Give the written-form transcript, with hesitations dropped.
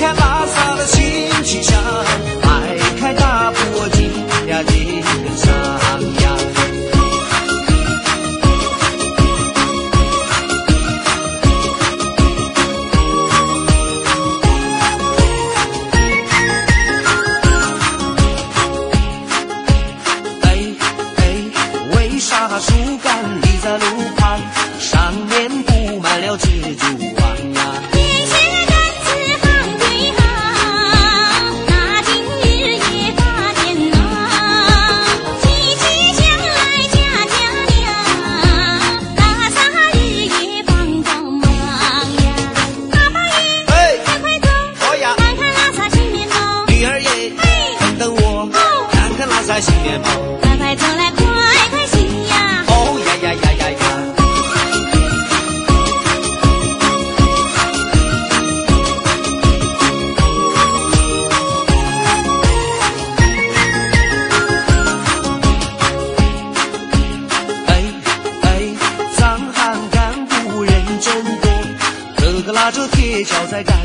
看拉萨的新气象，迈开大步进呀进上呀。为啥树干立在路旁，上面布满了蜘蛛网呀？ 天线杆子行对行，那今日夜发电呐，喜气向来家家亮，拉萨日夜放光芒呀。阿爸爷，快快走，看看拉萨新面貌。 女儿也，等等我，看看拉萨新面貌。 快快走来，快快行呀！ 哦呀呀呀呀呀！藏汉干部人真多，个个拉着铁锹在干